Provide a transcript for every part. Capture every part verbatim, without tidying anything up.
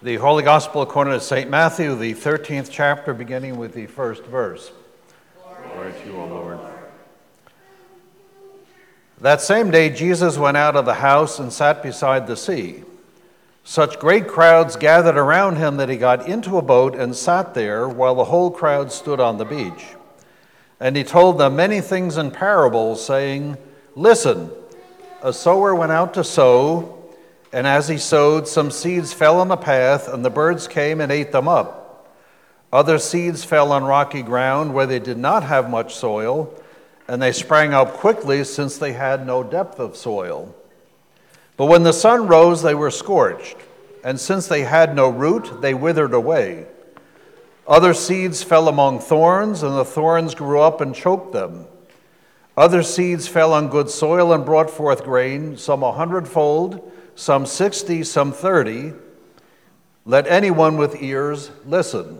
The Holy Gospel according to Saint Matthew, the thirteenth chapter, beginning with the first verse. Glory to you, O Lord. That same day Jesus went out of the house and sat beside the sea. Such great crowds gathered around him that he got into a boat and sat there while the whole crowd stood on the beach. And he told them many things in parables, saying, "Listen, a sower went out to sow, and as he sowed, some seeds fell on the path, and the birds came and ate them up. Other seeds fell on rocky ground where they did not have much soil, and they sprang up quickly since they had no depth of soil. But when the sun rose, they were scorched, and since they had no root, they withered away. Other seeds fell among thorns, and the thorns grew up and choked them. Other seeds fell on good soil and brought forth grain, some a hundredfold, some sixty, some thirty. Let anyone with ears listen.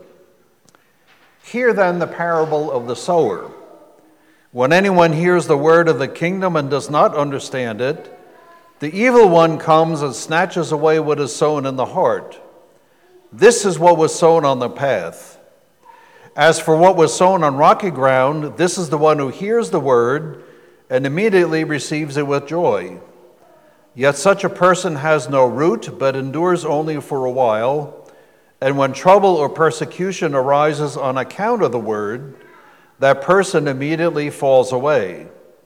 Hear then the parable of the sower. When anyone hears the word of the kingdom and does not understand it, the evil one comes and snatches away what is sown in the heart. This is what was sown on the path. As for what was sown on rocky ground, this is the one who hears the word and immediately receives it with joy. Yet such a person has no root, but endures only for a while. And when trouble or persecution arises on account of the word, that person immediately falls away.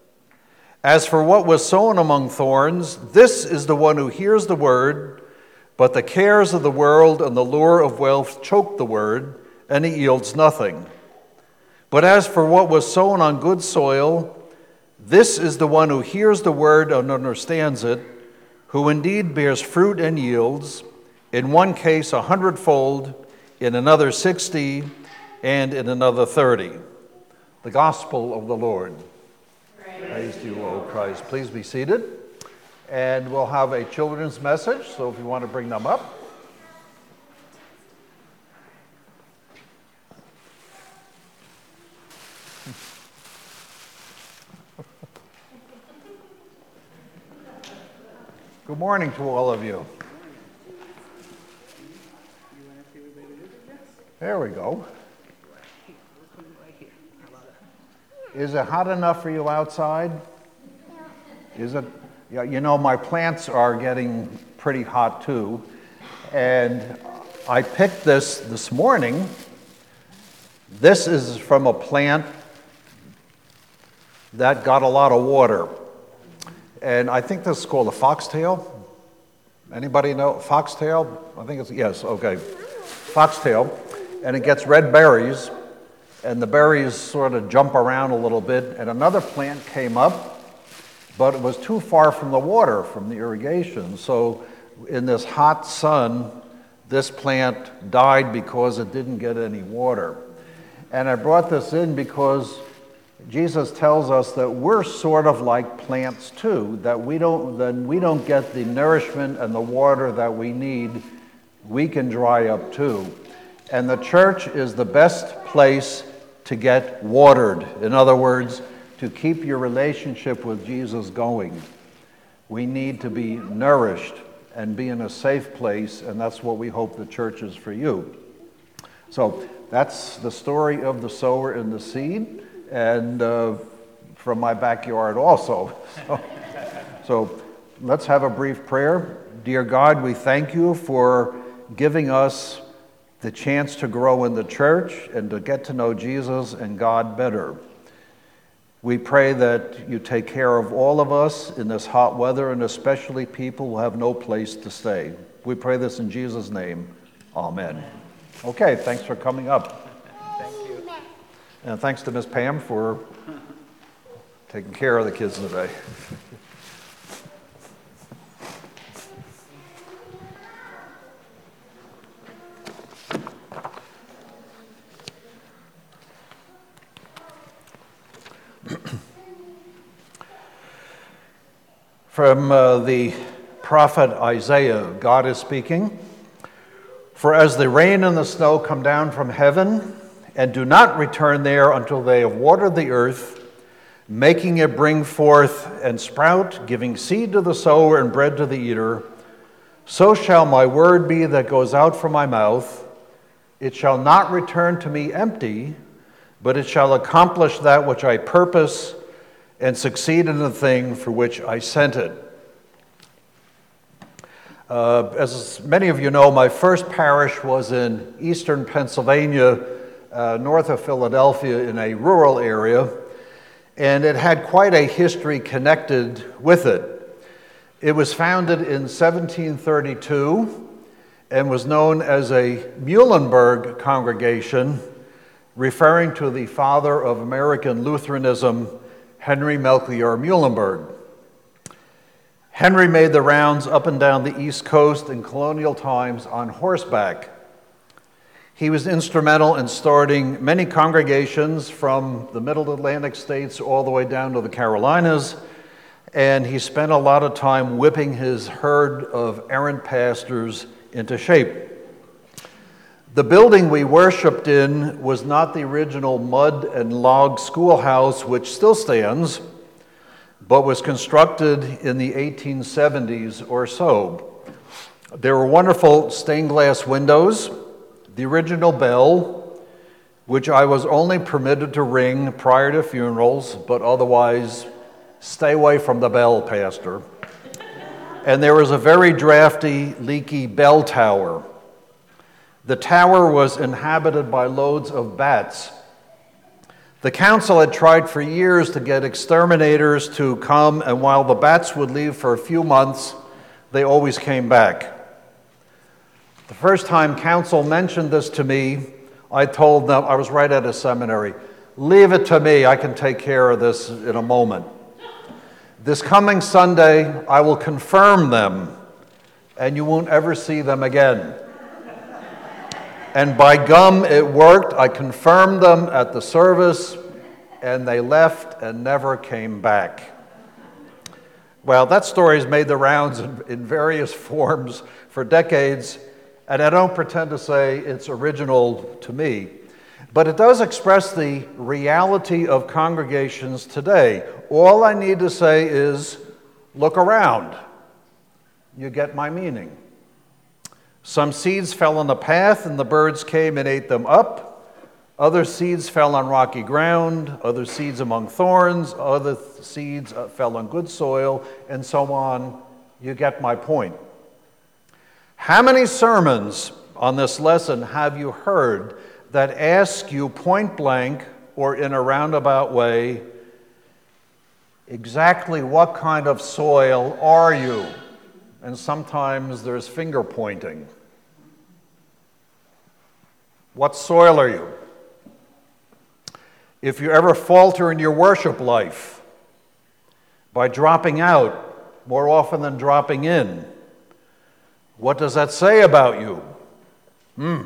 As for what was sown among thorns, this is the one who hears the word, but the cares of the world and the lure of wealth choke the word, and it yields nothing. But as for what was sown on good soil, this is the one who hears the word and understands it, who indeed bears fruit and yields, in one case a hundredfold, in another sixty, and in another thirty. The Gospel of the Lord. Praise, Praise to you, O Christ. Please be seated. And we'll have a children's message, so if you want to bring them up. Good morning to all of you. There we go. Is it hot enough for you outside? Is it? Yeah, you know, my plants are getting pretty hot too. And I picked this this morning. This is from a plant that got a lot of water. And I think this is called a foxtail. Anybody know foxtail? I think it's, yes, okay. Foxtail. And it gets red berries, and the berries sort of jump around a little bit. And another plant came up, but it was too far from the water, from the irrigation. So in this hot sun, this plant died because it didn't get any water. And I brought this in because Jesus tells us that we're sort of like plants too, that we don't, then we don't get the nourishment and the water that we need, we can dry up too. And the church is the best place to get watered. In other words, to keep your relationship with Jesus going. We need to be nourished and be in a safe place, and that's what we hope the church is for you. So that's the story of the sower and the seed. And uh, from my backyard also. So, so let's have a brief prayer. Dear God, we thank you for giving us the chance to grow in the church and to get to know Jesus and God better. We pray that you take care of all of us in this hot weather, and especially people who have no place to stay. We pray this in Jesus' name. Amen. Okay, thanks for coming up. And thanks to Miss Pam for taking care of the kids today. From uh, the prophet Isaiah, God is speaking. For as the rain and the snow come down from heaven, and do not return there until they have watered the earth, making it bring forth and sprout, giving seed to the sower and bread to the eater, So shall my word be that goes out from my mouth. It shall not return to me empty, but it shall accomplish that which I purpose and succeed in the thing for which I sent it. Uh, as many of you know, my first parish was in eastern Pennsylvania, uh, north of Philadelphia, in a rural area, and it had quite a history connected with it. It was founded in seventeen thirty-two and was known as a Muhlenberg congregation, referring to the father of American Lutheranism, Henry Melchior Muhlenberg. Henry made the rounds up and down the East Coast in colonial times on horseback. He was instrumental in starting many congregations from the Middle Atlantic states all the way down to the Carolinas, and he spent a lot of time whipping his herd of errant pastors into shape. The building we worshiped in was not the original mud and log schoolhouse, which still stands, but was constructed in the eighteen seventies or so. There were wonderful stained glass windows, the original bell, which I was only permitted to ring prior to funerals, but otherwise, stay away from the bell, Pastor. And there was a very drafty, leaky bell tower. The tower was inhabited by loads of bats. The council had tried for years to get exterminators to come, and while the bats would leave for a few months, they always came back. The first time council mentioned this to me, I told them, I was right at a seminary, leave it to me, I can take care of this in a moment. This coming Sunday, I will confirm them, and you won't ever see them again. And by gum, it worked. I confirmed them at the service, and they left and never came back. Well, that story has made the rounds in, in various forms for decades, and I don't pretend to say it's original to me. But it does express the reality of congregations today. All I need to say is, look around. You get my meaning. Some seeds fell on the path, and the birds came and ate them up. Other seeds fell on rocky ground, other seeds among thorns, other th- seeds uh, fell on good soil, and so on. You get my point. How many sermons on this lesson have you heard that ask you point blank or in a roundabout way, exactly what kind of soil are you? And sometimes there's finger pointing. What soil are you? If you ever falter in your worship life by dropping out more often than dropping in, what does that say about you? Hmm.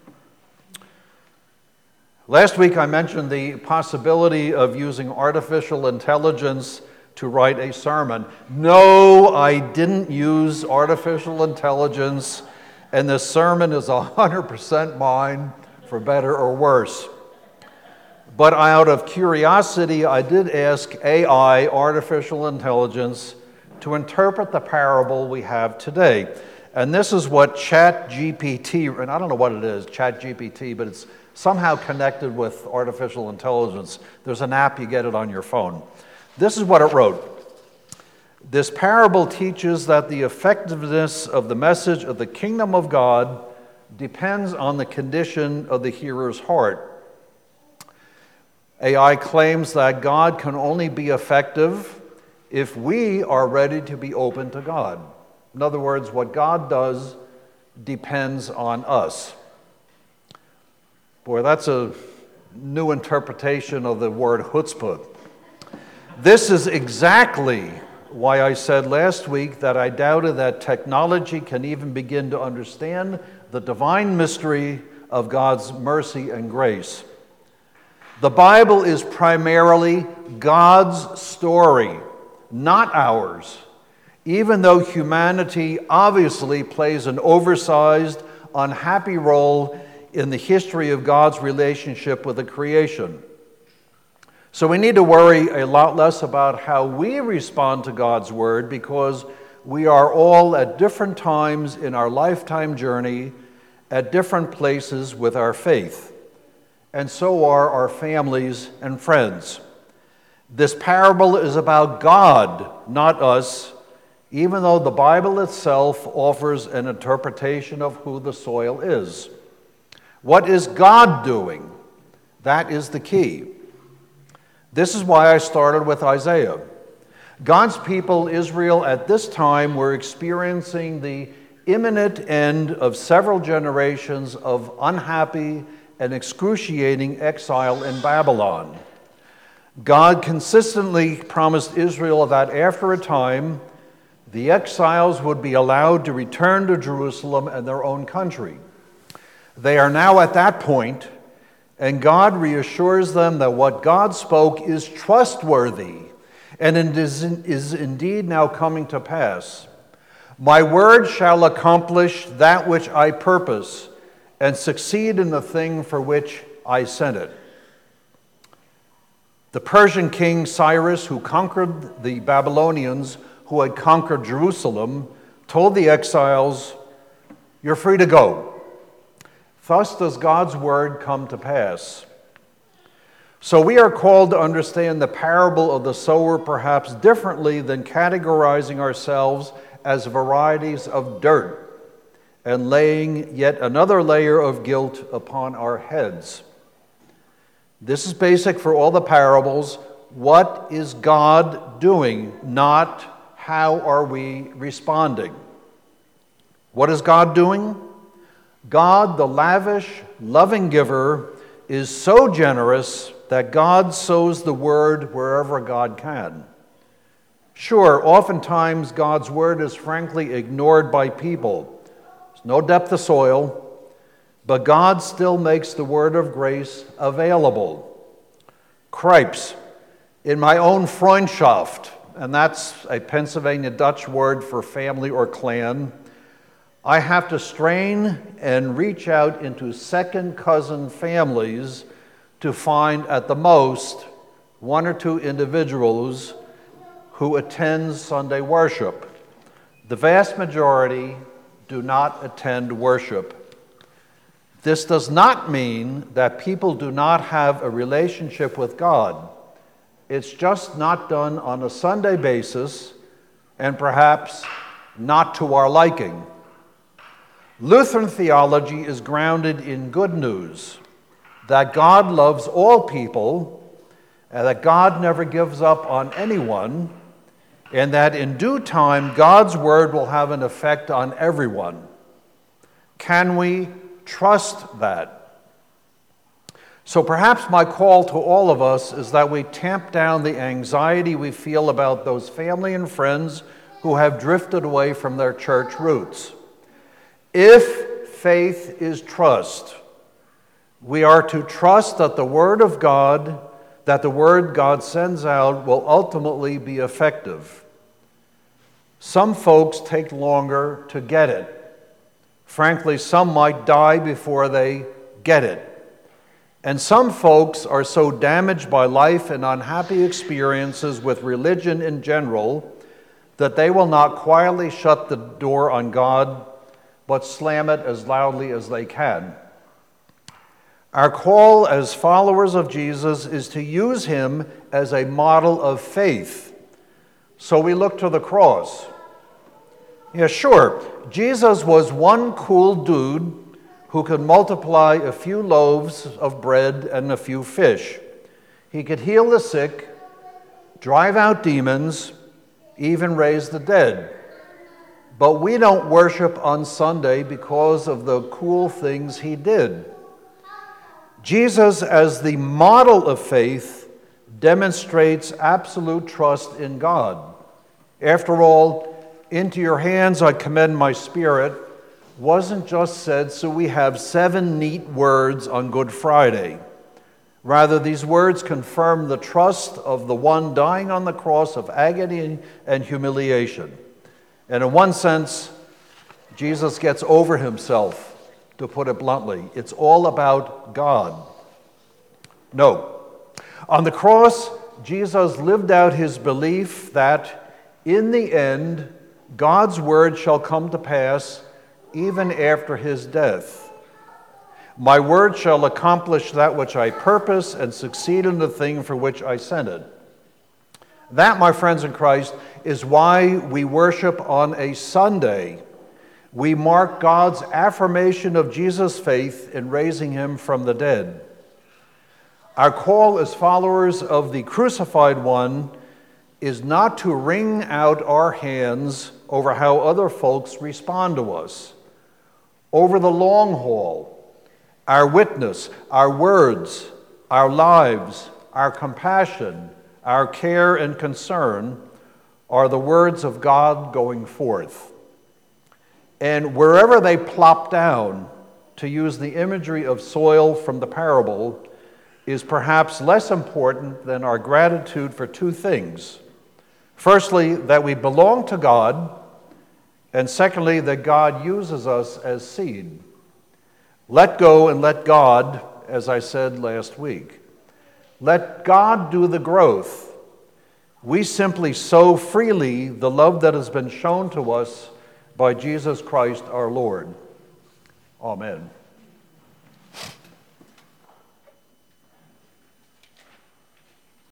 Last week I mentioned the possibility of using artificial intelligence to write a sermon. No, I didn't use artificial intelligence, and this sermon is one hundred percent mine, for better or worse. But out of curiosity, I did ask A I, artificial intelligence, to interpret the parable we have today. And this is what ChatGPT, and I don't know what it is, ChatGPT, but it's somehow connected with artificial intelligence. There's an app, you get it on your phone. This is what it wrote. This parable teaches that the effectiveness of the message of the kingdom of God depends on the condition of the hearer's heart. A I claims that God can only be effective if we are ready to be open to God. In other words, what God does depends on us. Boy, that's a new interpretation of the word chutzpah. This is exactly why I said last week that I doubted that technology can even begin to understand the divine mystery of God's mercy and grace. The Bible is primarily God's story, not ours, even though humanity obviously plays an oversized, unhappy role in the history of God's relationship with the creation. So we need to worry a lot less about how we respond to God's word, because we are all at different times in our lifetime journey, at different places with our faith. And so are our families and friends. This parable is about God, not us, even though the Bible itself offers an interpretation of who the soil is. What is God doing? That is the key. This is why I started with Isaiah. God's people, Israel, at this time were experiencing the imminent end of several generations of unhappy and excruciating exile in Babylon. God consistently promised Israel that after a time, the exiles would be allowed to return to Jerusalem and their own country. They are now at that point, and God reassures them that what God spoke is trustworthy, and it is, is indeed now coming to pass. My word shall accomplish that which I purpose, and succeed in the thing for which I sent it. The Persian king Cyrus, who conquered the Babylonians who had conquered Jerusalem, told the exiles, "You're free to go." Thus does God's word come to pass. So we are called to understand the parable of the sower perhaps differently than categorizing ourselves as varieties of dirt and laying yet another layer of guilt upon our heads. This is basic for all the parables. What is God doing? Not how are we responding? What is God doing? God, the lavish, loving giver, is so generous that God sows the word wherever God can. Sure, oftentimes God's word is frankly ignored by people. There's no depth of soil. But God still makes the word of grace available. Cripes, in my own Freundschaft, and that's a Pennsylvania Dutch word for family or clan, I have to strain and reach out into second cousin families to find at the most one or two individuals who attend Sunday worship. The vast majority do not attend worship. This does not mean that people do not have a relationship with God. It's just not done on a Sunday basis and perhaps not to our liking. Lutheran theology is grounded in good news, that God loves all people, and that God never gives up on anyone, and that in due time God's word will have an effect on everyone. Can we trust that? So perhaps my call to all of us is that we tamp down the anxiety we feel about those family and friends who have drifted away from their church roots. If faith is trust, we are to trust that the word of God, that the word God sends out will ultimately be effective. Some folks take longer to get it. Frankly, some might die before they get it. And some folks are so damaged by life and unhappy experiences with religion in general that they will not quietly shut the door on God, but slam it as loudly as they can. Our call as followers of Jesus is to use him as a model of faith. So we look to the cross. Yeah, sure, Jesus was one cool dude who could multiply a few loaves of bread and a few fish. He could heal the sick, drive out demons, even raise the dead. But we don't worship on Sunday because of the cool things he did. Jesus, as the model of faith, demonstrates absolute trust in God. After all, into your hands I commend my spirit wasn't just said so we have seven neat words on Good Friday. Rather, these words confirm the trust of the one dying on the cross of agony and humiliation. And in one sense, Jesus gets over himself, to put it bluntly. It's all about God. No. On the cross, Jesus lived out his belief that in the end, God's word shall come to pass even after his death. My word shall accomplish that which I purpose and succeed in the thing for which I sent it. That, my friends in Christ, is why we worship on a Sunday. We mark God's affirmation of Jesus' faith in raising him from the dead. Our call as followers of the crucified one is not to wring out our hands over how other folks respond to us. Over the long haul, our witness, our words, our lives, our compassion, our care and concern are the words of God going forth. And wherever they plop down, to use the imagery of soil from the parable, is perhaps less important than our gratitude for two things. Firstly, that we belong to God, and secondly, that God uses us as seed. Let go and let God, as I said last week. Let God do the growth. We simply sow freely the love that has been shown to us by Jesus Christ our Lord. Amen.